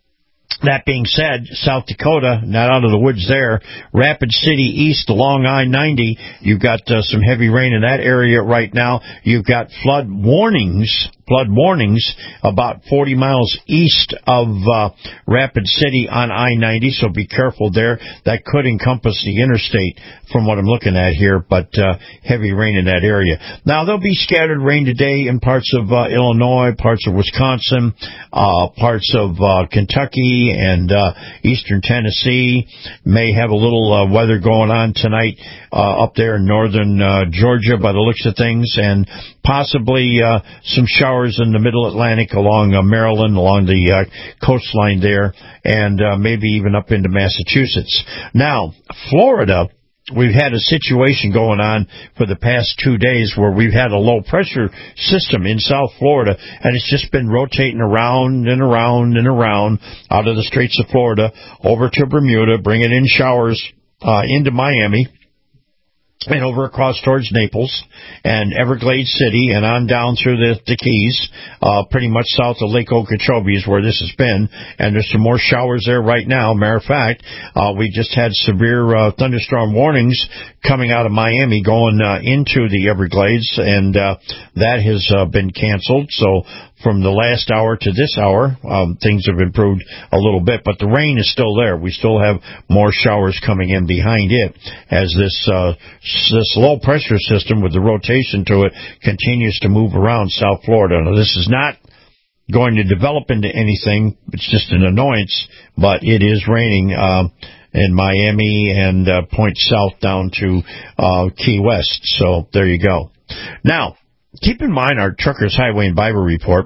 that being said, South Dakota, not out of the woods there. Rapid City east along I ninety, you've got uh, some heavy rain in that area right now. You've got flood warnings, flood warnings about forty miles east of uh, Rapid City on I ninety, so be careful there. That could encompass the interstate from what I'm looking at here, but uh, heavy rain in that area. Now, there'll be scattered rain today in parts of uh, Illinois, parts of Wisconsin, uh, parts of uh, Kentucky, and uh, eastern Tennessee. May have a little uh, weather going on tonight uh, up there in northern uh, Georgia by the looks of things, and possibly uh, some showers in the middle Atlantic along uh, Maryland, along the uh, coastline there, and uh, maybe even up into Massachusetts. Now, Florida, we've had a situation going on for the past two days where we've had a low-pressure system in South Florida, and it's just been rotating around and around and around out of the Straits of Florida over to Bermuda, bringing in showers uh, into Miami, and over across towards Naples and Everglades City and on down through the, the Keys, uh, pretty much south of Lake Okeechobee is where this has been. And there's some more showers there right now. Matter of fact, uh, we just had severe uh, thunderstorm warnings coming out of Miami going uh, into the Everglades, and uh, that has uh, been canceled. So from the last hour to this hour, um, things have improved a little bit, but the rain is still there. We still have more showers coming in behind it as this uh, this low pressure system with the rotation to it continues to move around South Florida. Now, this is not going to develop into anything. It's just an annoyance, but it is raining uh, in Miami and uh, Point South down to uh, Key West. So there you go. Now, keep in mind our Truckers Highway and Bible Report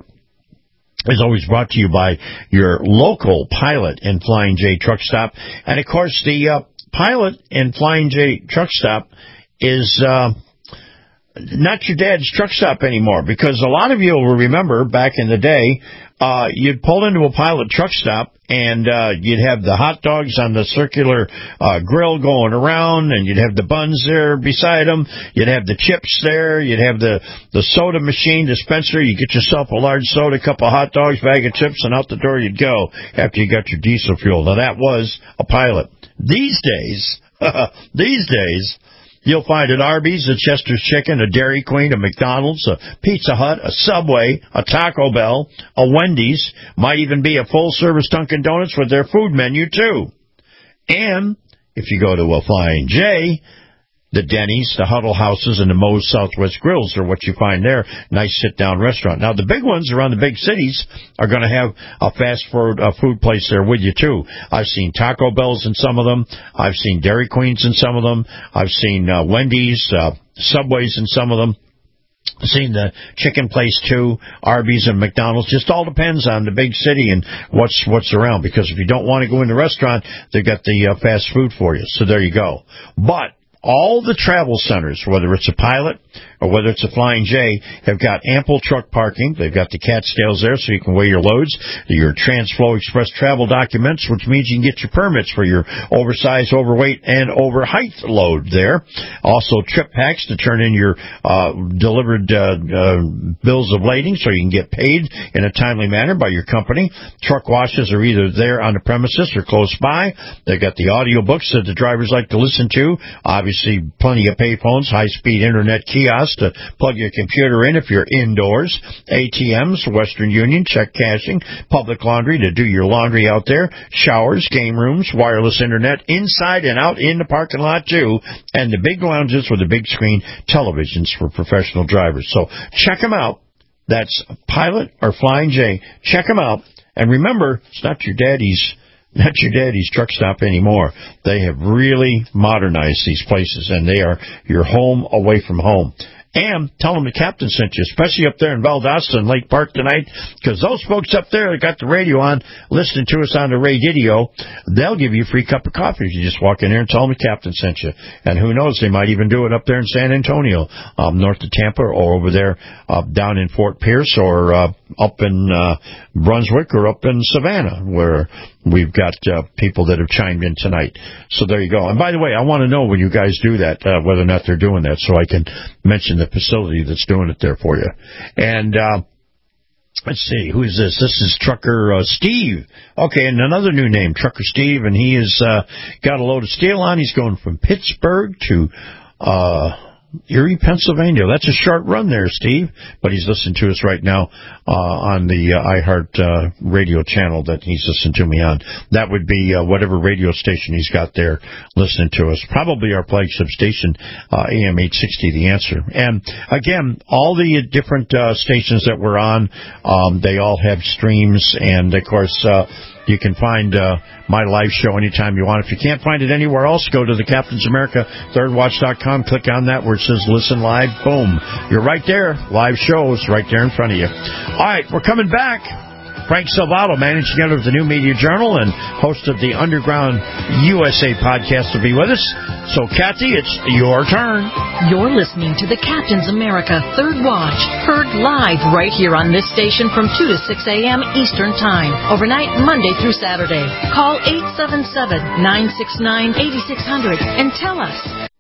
is always brought to you by your local Pilot and Flying J Truck Stop. And, of course, the uh, Pilot and Flying J Truck Stop is uh, not your dad's truck stop anymore, because a lot of you will remember back in the day, uh, you'd pull into a Pilot truck stop and uh, you'd have the hot dogs on the circular uh, grill going around, and you'd have the buns there beside them. You'd have the chips there. You'd have the, the soda machine dispenser. You get yourself a large soda, couple of hot dogs, bag of chips, and out the door you'd go after you got your diesel fuel. Now, that was a Pilot. These days, these days, you'll find at Arby's, a Chester's Chicken, a Dairy Queen, a McDonald's, a Pizza Hut, a Subway, a Taco Bell, a Wendy's, might even be a full-service Dunkin' Donuts with their food menu, too. And if you go to a Flying J, the Denny's, the Huddle Houses, and the Moe's Southwest Grills are what you find there. Nice sit-down restaurant. Now, the big ones around the big cities are going to have a fast food, a food place there with you, too. I've seen Taco Bells in some of them. I've seen Dairy Queens in some of them. I've seen uh, Wendy's, uh, Subways in some of them. I've seen the chicken place, too, Arby's and McDonald's. Just all depends on the big city and what's what's around, because if you don't want to go in the restaurant, they've got the uh, fast food for you. So there you go. But all the travel centers, whether it's a Pilot or whether it's a Flying J, have got ample truck parking. They've got the Catskills there so you can weigh your loads, your TransFlow Express travel documents, which means you can get your permits for your oversized, overweight, and overheight load there. Also, trip packs to turn in your uh, delivered uh, uh, bills of lading so you can get paid in a timely manner by your company. Truck washes are either there on the premises or close by. They've got the audio books that the drivers like to listen to. Obviously, plenty of payphones, high-speed internet kiosks to plug your computer in if you're indoors, A T Ms, Western Union, check cashing, public laundry to do your laundry out there, showers, game rooms, wireless internet inside and out in the parking lot too, and the big lounges with the big screen televisions for professional drivers. So check them out. That's Pilot or Flying J. Check them out. And remember, it's not your daddy's Not your daddy's truck stop anymore. They have really modernized these places, and they are your home away from home. And tell them the captain sent you, especially up there in Valdosta and Lake Park tonight, because those folks up there that got the radio on, listening to us on the radio, they'll give you a free cup of coffee if you just walk in there and tell them the captain sent you. And who knows, they might even do it up there in San Antonio, um, north of Tampa, or over there uh, down in Fort Pierce, or uh, up in uh, Brunswick, or up in Savannah, where we've got uh, people that have chimed in tonight. So there you go. And by the way, I want to know when you guys do that, uh, whether or not they're doing that, so I can mention the facility that's doing it there for you. And uh, let's see, who is this? This is Trucker uh, Steve. Okay, and another new name, Trucker Steve, and he has uh, got a load of steel on. He's going from Pittsburgh to Uh, Erie, Pennsylvania. That's a short run there, Steve, but he's listening to us right now uh, on the uh, iHeart uh, radio channel that he's listening to me on. That would be uh, whatever radio station he's got there listening to us. Probably our flagship station, uh, A M eight sixty, The Answer. And, again, all the different uh, stations that we're on, um, they all have streams, and, of course, uh, you can find uh, my live show anytime you want. If you can't find it anywhere else, go to the Captains America Third Watch dot com. Click on that where it says Listen Live. Boom. You're right there. Live shows right there in front of you. All right, we're coming back. Frank Salvato, managing editor of the New Media Journal and host of the Underground U S A podcast, will be with us. So, Kathy, it's your turn. You're listening to the Captains America Third Watch, heard live right here on this station from two to six a.m. Eastern Time, overnight Monday through Saturday. Call eight seven seven, nine six nine, eight six zero zero and tell us.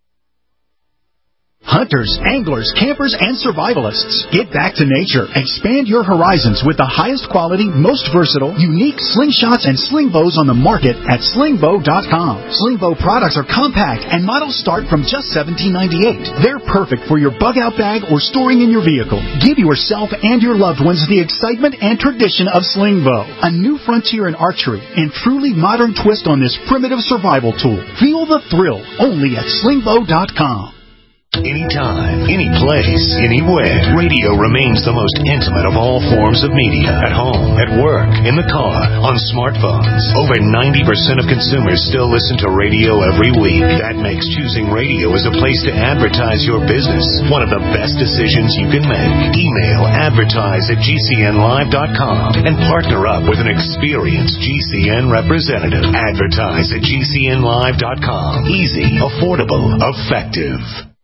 Hunters, anglers, campers, and survivalists, get back to nature. Expand your horizons with the highest quality, most versatile, unique slingshots and sling bows on the market at sling bow dot com. Sling bow products are compact and models start from just seventeen ninety-eight. They're perfect for your bug-out bag or storing in your vehicle. Give yourself and your loved ones the excitement and tradition of sling bow, a new frontier in archery and truly modern twist on this primitive survival tool. Feel the thrill only at sling bow dot com. Anytime, any place, anywhere. Radio remains the most intimate of all forms of media. At home, at work, in the car, on smartphones. Over ninety percent of consumers still listen to radio every week. That makes choosing radio as a place to advertise your business one of the best decisions you can make. Email advertise at G C N live dot com and partner up with an experienced G C N representative. Advertise at G C N live dot com. Easy, affordable, effective.